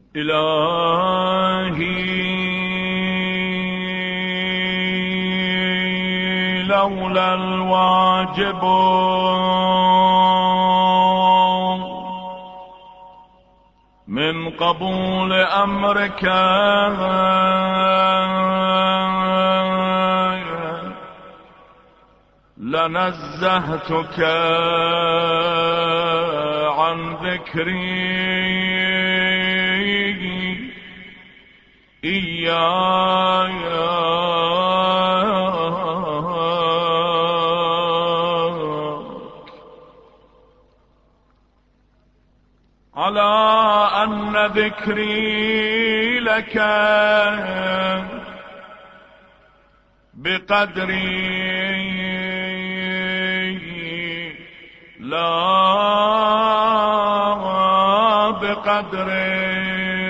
إلهي لولا الواجب من قبول أمرك لنزهتك عن ذكري إياي على أن ذكري لك بقدري لا بقدري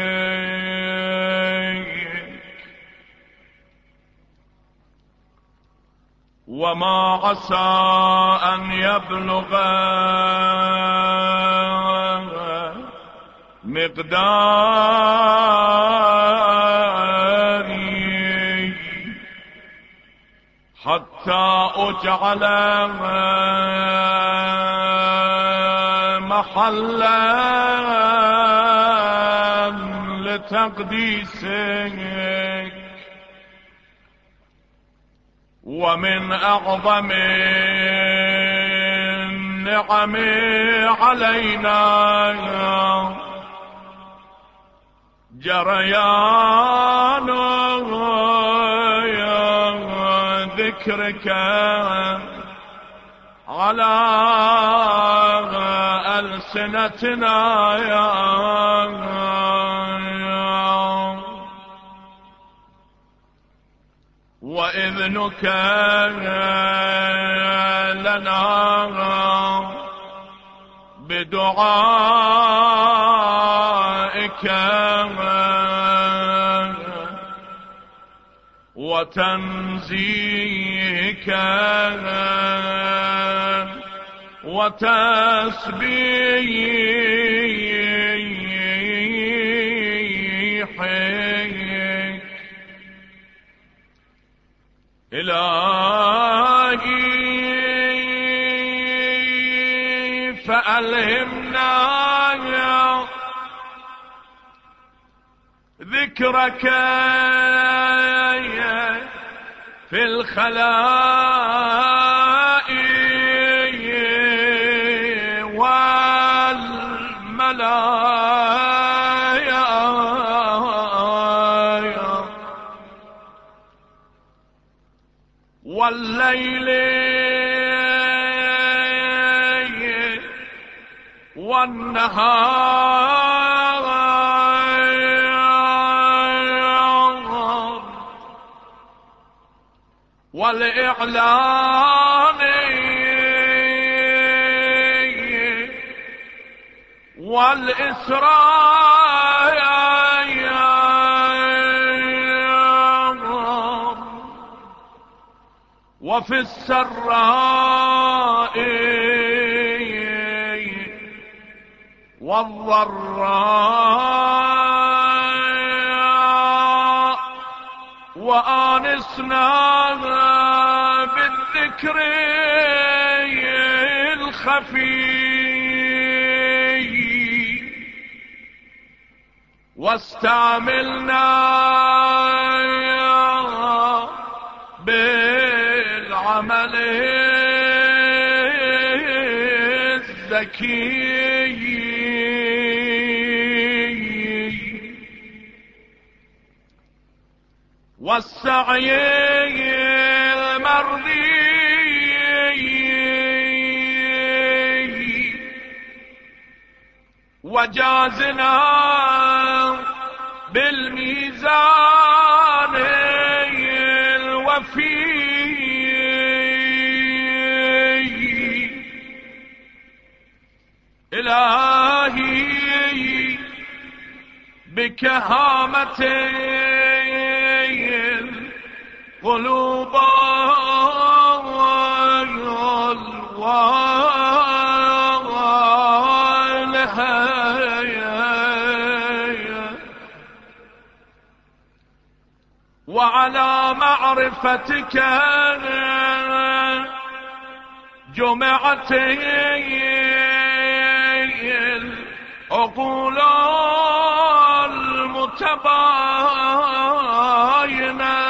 وما عسى أن يبلغ مقداري حتى أجعل محلا لتقديسك. ومن أعظم النعم علينا جريان ذكرك على ألسنتنا وإذنك لنا بدعائك وتنزيهك وتسبيحك. إلهي فألهمنا ذكرك في الخلاء والملايا والليل والنهار والإعلان والإسراء وفي السراء والضراء وآنسنا بالذكر الخفي واستعملنا بالعمل الزكي والسعي المرضي وجازنا بالميزان الوفي. إلهي بكهامة القلوب وعلى معرفتك جمعت العقول المتباينة،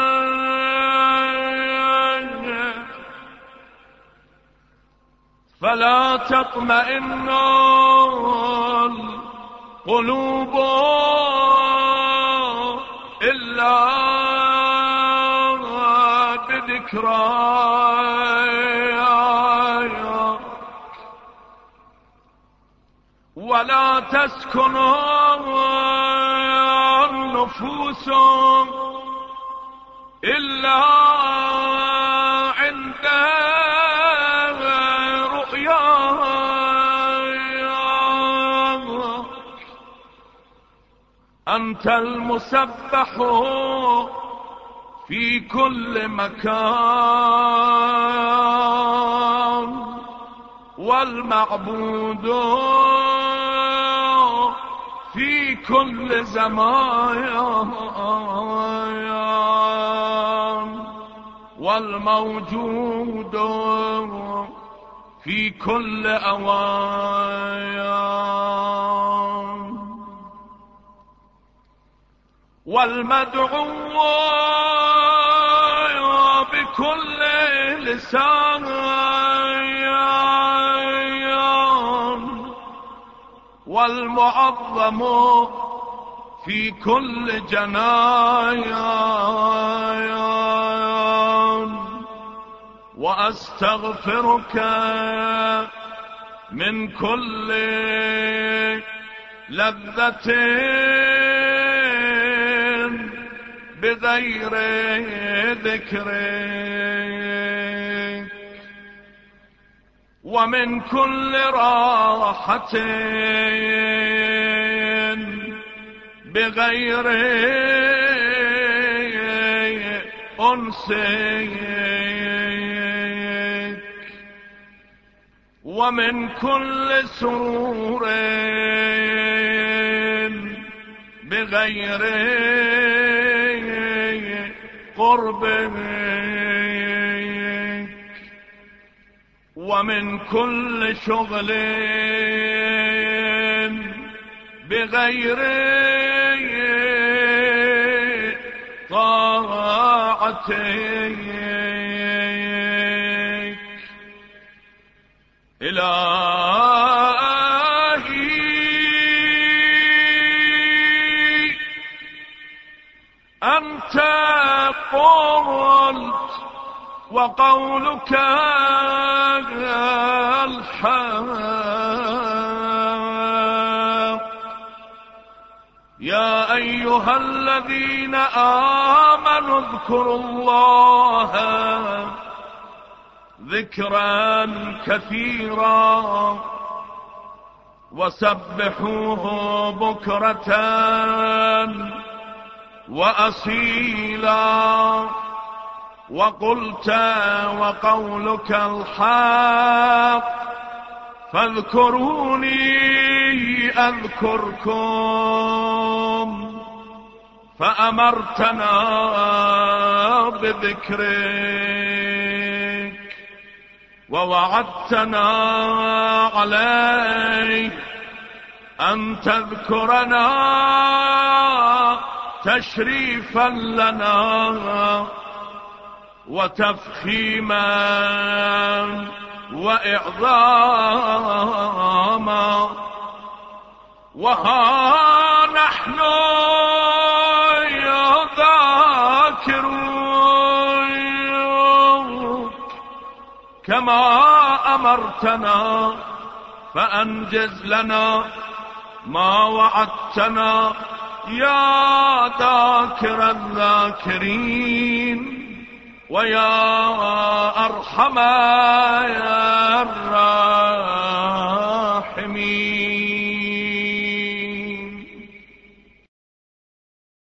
فلا تطمئن القلوب إلا بذكراي، ولا تسكن النفوس إلا عند رؤياي. أنت المسبح في كل مكان، والمعبود في كل زمان، والموجود في كل أوان، والمدعو بكل لسان، والمعظم في كل جنايان. وأستغفرك من كل لذة بغير ذكرك، ومن كل راحة بغير أنسك، ومن كل سرور بغير قربك، ومن كل شغل بغير طاعتك. إلهي أنت قلت وقولك الحق، يا أيها الذين آمنوا اذكروا الله ذكرا كثيرا، وسبحوه بكرة وأصيلا. وقلت وقولك الحق، فاذكروني أذكركم، فأمرتنا بذكرك، ووعدتنا عليك أن تذكرنا تشريفا لنا وتفخيما وإعظاما. وها نحن ذاكرون كما أمرتنا، فأنجز لنا ما وعدتنا يا ذاكر الذاكرين، ويا أرحم